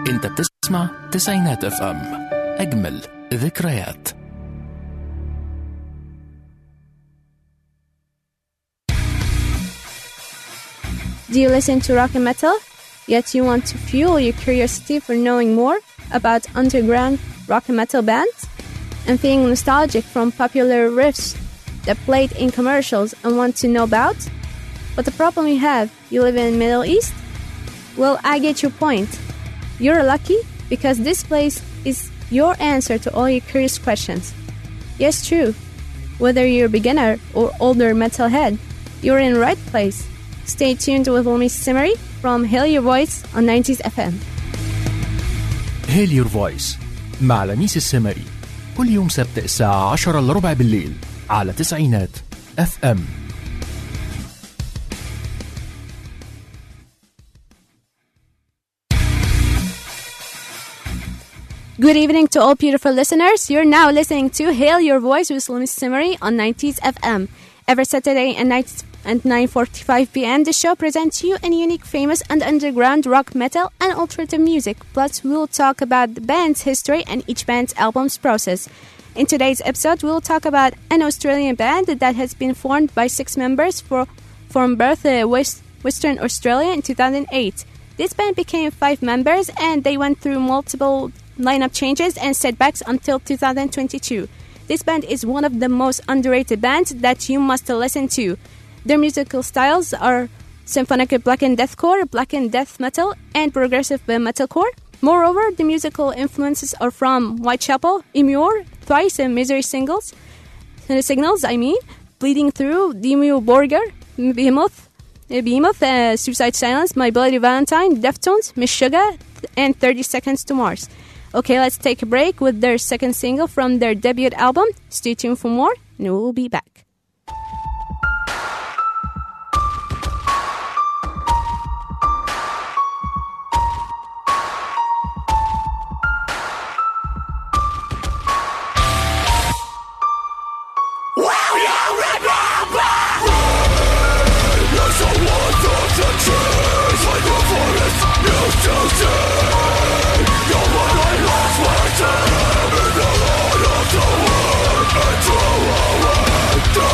انت بتسمع تسعينات اف ام، اجمل ذكريات. Do you listen to rock and metal, yet you want to fuel your curiosity for knowing more about underground rock and metal bands? And feeling nostalgic from popular riffs that played in commercials and want to know about? But the problem you have, you live in the Middle East? Well, I get your point. You're lucky because this place is your answer to all your curious questions. Yes, true. Whether you're a beginner or older metalhead, you're in the right place. Stay tuned with Lamis Simmery from Hail Your Voice on 90s FM. Hail Your Voice مع لميس السمري كل يوم سبت الساعة 10:15 بالليل على تسعينات اف ام. Good evening to all beautiful listeners. You're now listening to Hail Your Voice with Lamis Simmery on 90s FM. Every Saturday and night at 9:45 p.m. the show presents you a unique, famous and underground rock, metal and alternative music. Plus we'll talk about the band's history and each band's album's process. In today's episode we'll talk about an Australian band that has been formed by 6 members from Perth, Western Australia in 2008. This band became 5 members and they went through multiple lineup changes and setbacks until 2022. This band is one of the most underrated bands that you must listen to. Their musical styles are symphonic black and deathcore, black and death metal, and progressive metalcore. Moreover, the musical influences are from Whitechapel, Emmure, Thrice, and Misery Signals, Bleeding Through, Dimmu Borgir, Behemoth, Suicide Silence, My Bloody Valentine, Deftones, Miss Sugar, and 30 Seconds to Mars. Okay, let's take a break with their second single from their debut album. Stay tuned for more, and we'll be back. Into a world, into a world.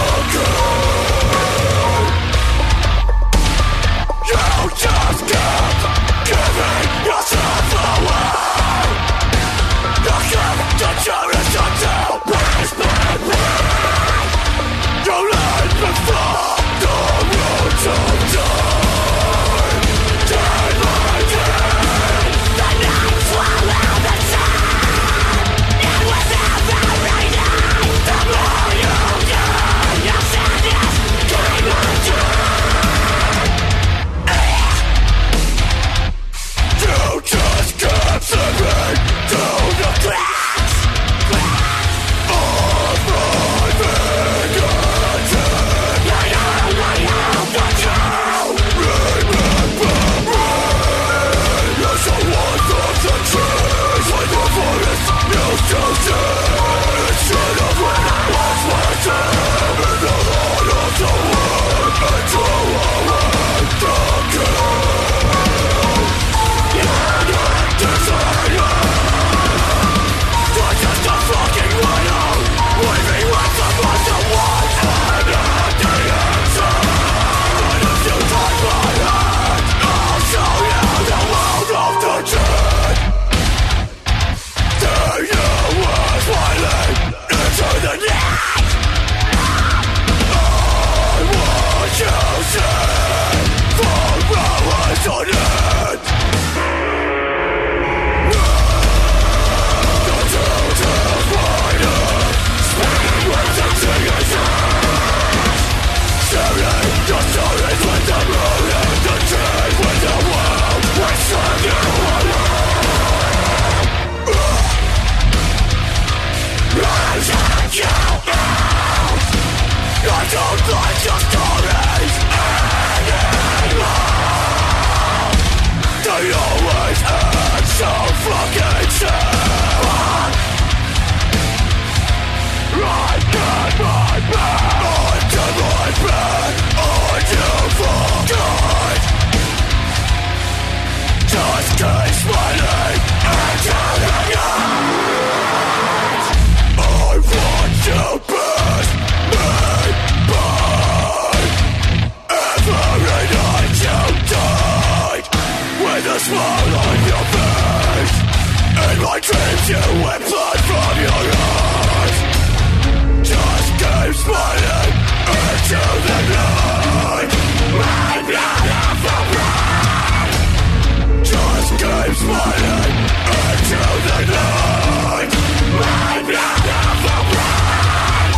dreams you with blood from your eyes. Just keep smiling into the night. My blood of the bride. Just keep smiling into the night. My blood of the bride.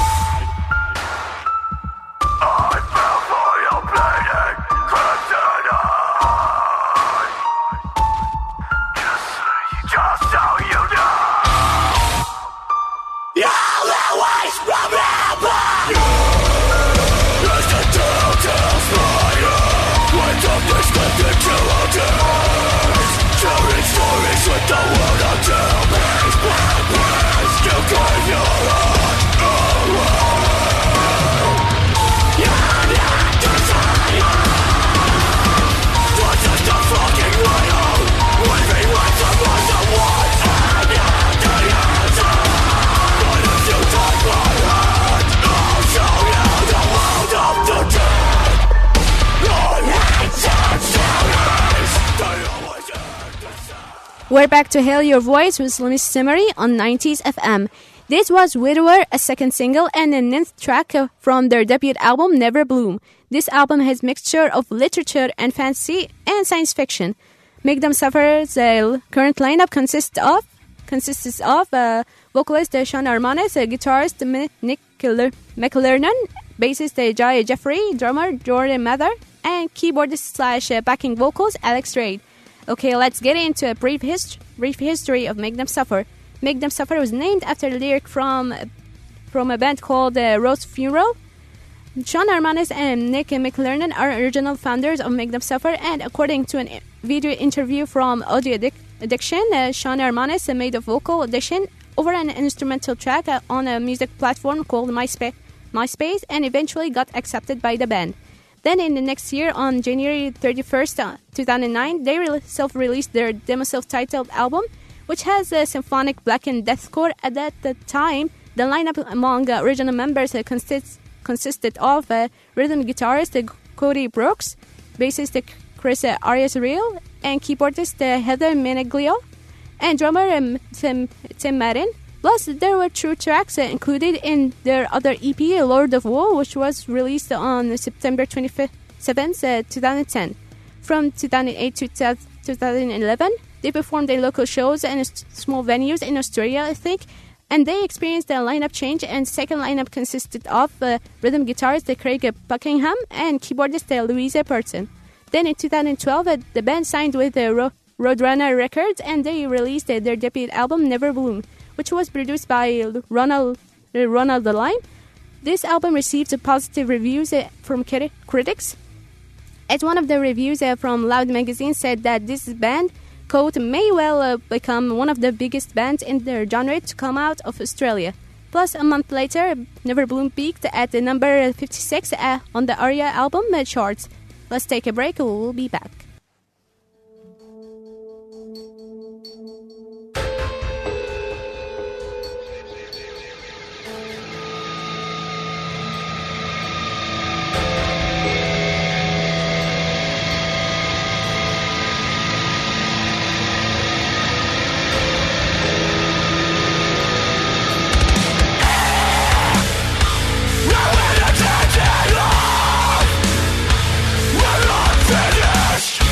I fell for your bleeding kryptonite. Just so you know, you'll always remember. As the telltale spider, when darkness left into our days, sharing stories with the world until peace, peace. You gave your heart away. You're not decided. You're just a fucking liar. Living with the voice of one and the answer. But if you take my hand, I'll show you the world of the dead. On hands and stories, they always end the same. We're back to Hail Your Voice with Slimmy Simmery on 90s FM. This was Widower, a second single and the 9th track from their debut album Never Bloom. This album has mixture of literature and fantasy and science fiction. Make Them Suffer's current lineup consists of vocalist Sean Armanis, guitarist Nick McLernan, bassist Jai Jeffrey, drummer Jordan Mather, and keyboardist / backing vocals Alex Reid. Okay, let's get into a brief history of Make Them Suffer. Make Them Suffer was named after a lyric from a band called Rose Funeral. Sean Armanis and Nick McLernan are original founders of Make Them Suffer, and according to a video interview from Audio Addiction, Sean Armanis made a vocal audition over an instrumental track on a music platform called MySpace and eventually got accepted by the band. Then in the next year, on January 31st, 2009, they self-released their demo self-titled album, which has symphonic black and deathcore. At that time, the lineup among original members consisted of rhythm guitarist Cody Brooks, bassist Chris Arias-Real, and keyboardist Heather Meneglio, and drummer Tim Madden. Plus, there were 2 tracks included in their other EP, Lord of Woe, which was released on September 27th, 2010. From 2008 to 2011, they performed in local shows and small venues in Australia, I think, and they experienced a lineup change, and second lineup consisted of rhythm guitarist Craig Buckingham and keyboardist Louisa Burton. Then in 2012, the band signed with Roadrunner Records, and they released their debut album Never Bloom, which was produced by Ronald Lime. This album received positive reviews from critics. As one of the reviews from Loud Magazine said that this band, quote, may well become one of the biggest bands in their genre to come out of Australia. Plus, a month later, Never Bloom peaked at the number 56 on the ARIA album charts. Let's take a break and we'll be back. We're unfinished.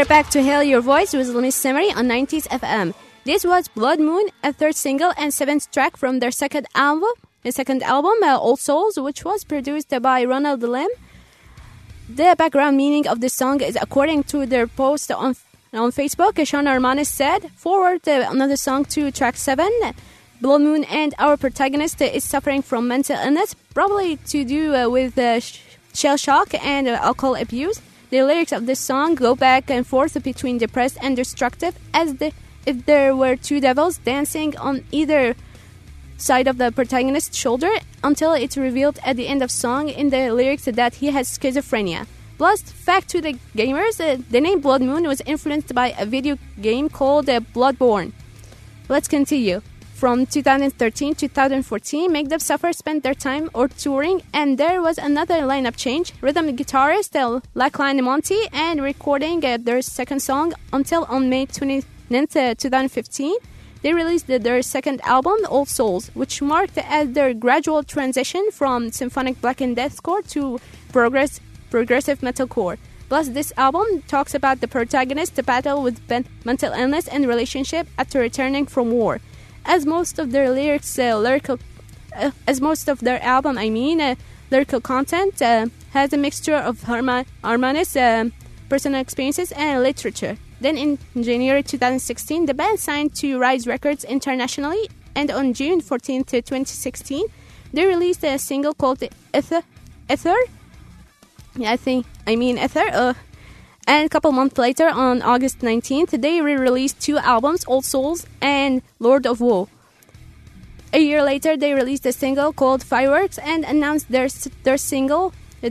back to Hail Your Voice with Miss Simmery on 90s FM. This was Blood Moon, a third single and seventh track from their second album, All Souls, which was produced by Ronald Lim. The background meaning of the song is according to their post on Facebook. Sean Armanis said, forward another song to track 7. Blood Moon and our protagonist is suffering from mental illness, probably to do with shell shock and alcohol abuse. The lyrics of this song go back and forth between depressed and destructive, as if there were two devils dancing on either side of the protagonist's shoulder, until it's revealed at the end of song in the lyrics that he has schizophrenia. Plus, fact to the gamers, the name Blood Moon was influenced by a video game called Bloodborne. Let's continue. From 2013 to 2014, Make Them Suffer spent their time touring, and there was another lineup change. Rhythm guitarist Lachlan Monty and recording their second song until on May 29th, 2015. They released their second album, All Souls, which marked as their gradual transition from symphonic black and deathcore to progressive metalcore. Plus, this album talks about the protagonist's battle with mental illness and relationship after returning from war. As most of their lyrical content has a mixture of Armanis' personal experiences and literature. Then in January 2016, the band signed to Rise Records internationally, and on June 14th, 2016, they released a single called Ether. And a couple months later, on August 19th, they re-released 2 albums, Old Souls and Lord of Woe. A year later, they released a single called Fireworks and announced their studio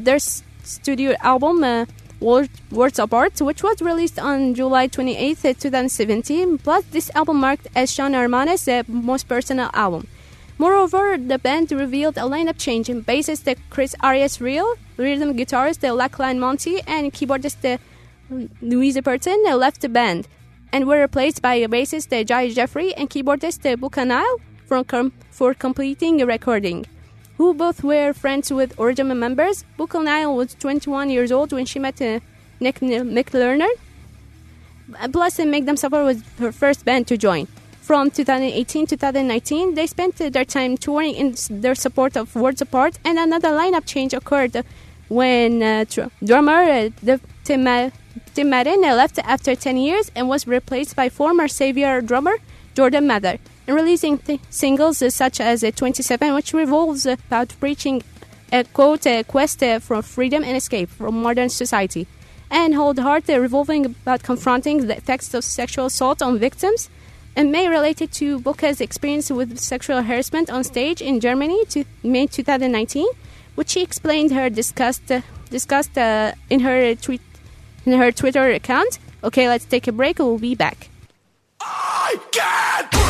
album, Words Apart, which was released on July 28th, 2017. Plus, this album marked as Sean Armanis' most personal album. Moreover, the band revealed a lineup change in bassist Chris Arias-Real, rhythm guitarist Lachlan Monty, and keyboardist Louise Burton left the band and were replaced by bassist Jai Jeffrey and keyboardist Buka Nile for completing recording, who both were friends with original members. Buka Nile was 21 years old when she met Nick Lerner. Plus, Make Them Suffer was her first band to join. From 2018 to 2019, they spent their time touring in their support of Words Apart, and another lineup change occurred when drummer Tim Madden left after 10 years and was replaced by former Savior drummer Jordan Mather, and releasing singles such as 27, which revolves about preaching a quest for freedom and escape from modern society, and Hold Heart, revolving about confronting the effects of sexual assault on victims, and May related to Buka's experience with sexual harassment on stage in Germany to May 2019, which she explained discussed in her Twitter account. Okay, let's take a break. We'll be back. I can't breathe.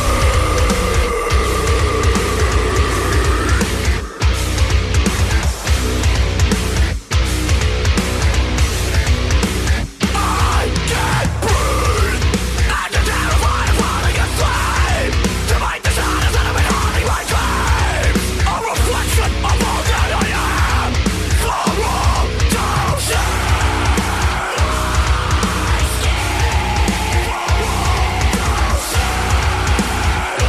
I can't breathe. I'm too terrified of falling asleep. To fight the shadows that have been haunting my dreams. A reflection of all that I am. For all to see. I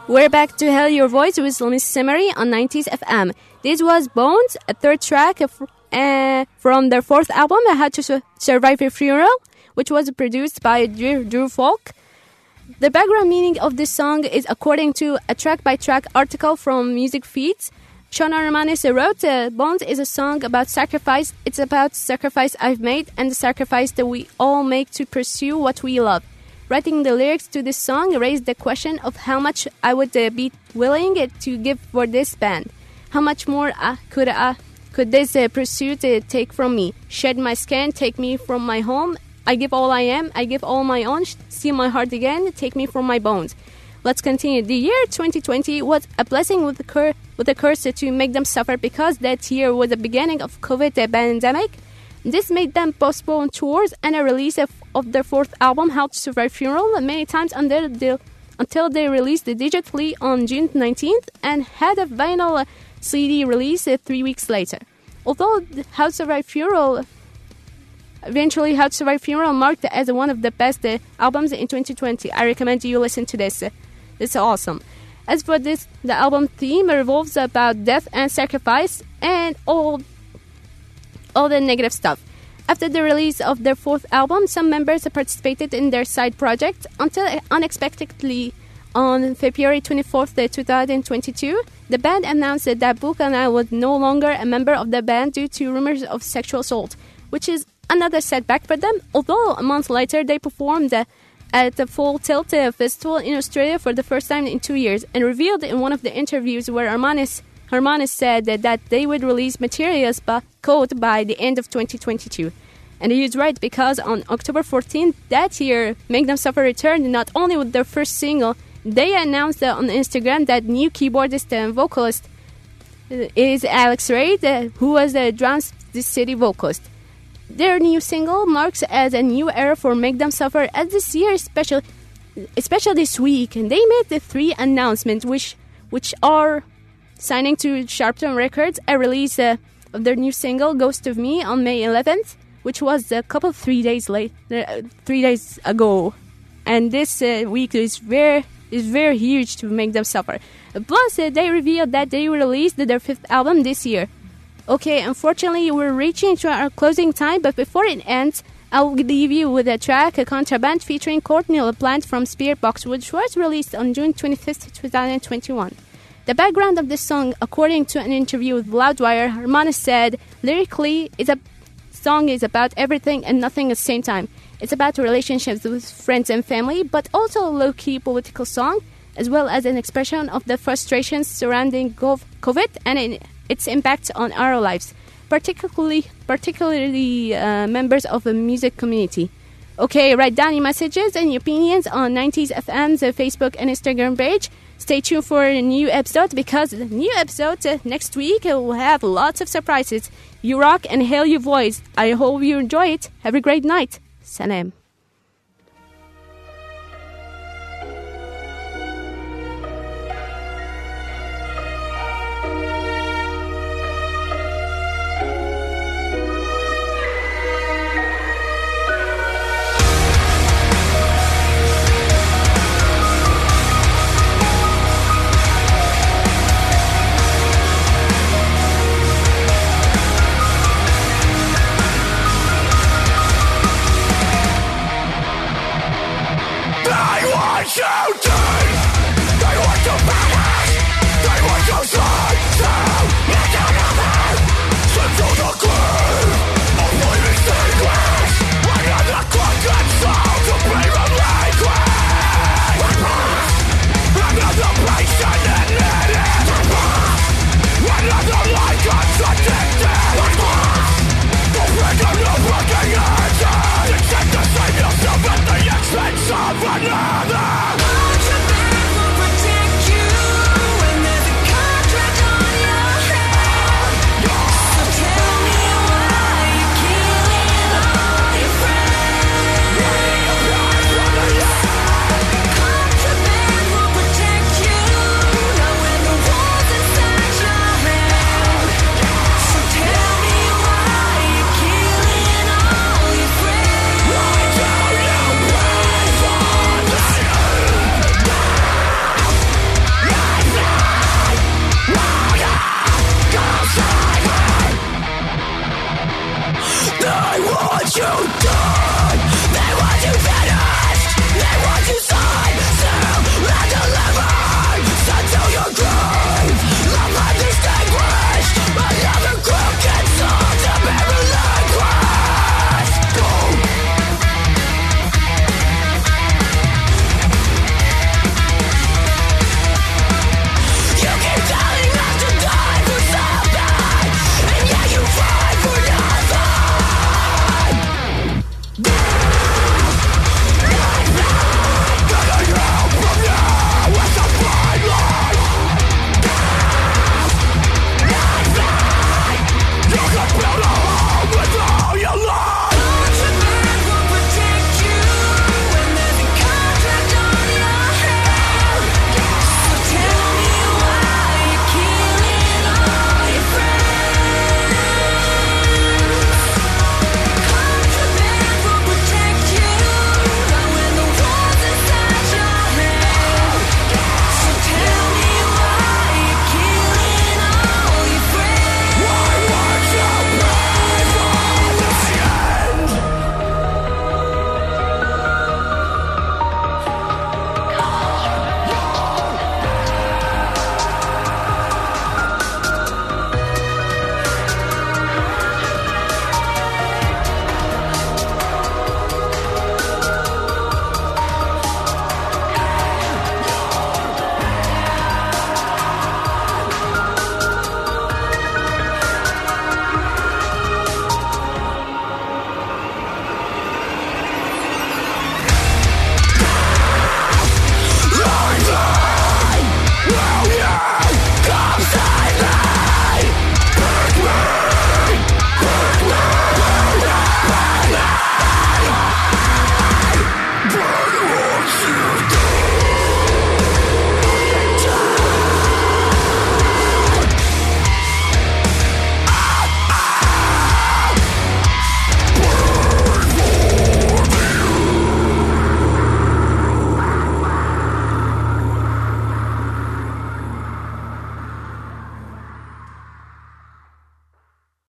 We're back to Hell Your Voice with Miss Simmery on 90s FM. This was Bones, a third track from their fourth album, How to Survive a Funeral, which was produced by Drew Falk. The background meaning of this song is according to a track-by-track article from Music Feeds. Shona Romanis wrote, Bones is a song about sacrifice. It's about sacrifice I've made and the sacrifice that we all make to pursue what we love. Writing the lyrics to this song raised the question of how much I would be willing to give for this band. How much more could this pursuit take from me? Shed my skin, take me from my home. I give all I am, I give all my own. See my heart again, take me from my bones. Let's continue. The year 2020 was a blessing with a curse to make them suffer because that year was the beginning of COVID pandemic. This made them postpone tours and a release of their fourth album, How to Survive Funeral, many times until they released it digitally on June 19th and had a vinyl CD release 3 weeks later. Although How to Survive Funeral marked as one of the best albums in 2020. I recommend you listen to this. It's awesome. As for this, the album theme revolves about death and sacrifice and all the negative stuff. After the release of their fourth album, some members participated in their side project until unexpectedly on February 24th, 2022, the band announced that Buchanan was no longer a member of the band due to rumors of sexual assault, which is another setback for them, although a month later they performed at the Full Tilt Festival in Australia for the first time in 2 years and revealed in one of the interviews where Harmanis said that they would release materials code by the end of 2022. And he is right, because on October 14th that year, Make Them Suffer returned not only with their first single, they announced on Instagram that new keyboardist and vocalist is Alex Reid, who was the Drums City vocalist. Their new single marks as a new era for Make Them Suffer as this year especially this week. And they made the 3 announcements which are signing to Sharpton Records a release of their new single Ghost of Me on May 11th, which was a couple 3 days late 3 days ago. And this week is very huge to Make Them Suffer. Plus they revealed that they released their 5th album this year. Okay, unfortunately, we're reaching to our closing time, but before it ends, I'll leave you with a track, a Contraband, featuring Courtney LaPlante from Spirit Box, which was released on June 25th, 2021. The background of this song, according to an interview with Loudwire, Harmanis said, lyrically, song is about everything and nothing at the same time. It's about relationships with friends and family, but also a low-key political song, as well as an expression of the frustrations surrounding COVID and its impact on our lives, particularly members of the music community. Okay, write down your messages and your opinions on 90s FM's Facebook and Instagram page. Stay tuned for a new episode, because the new episode next week will have lots of surprises. You rock and hail your voice. I hope you enjoy it. Have a great night. Salam. Expense of an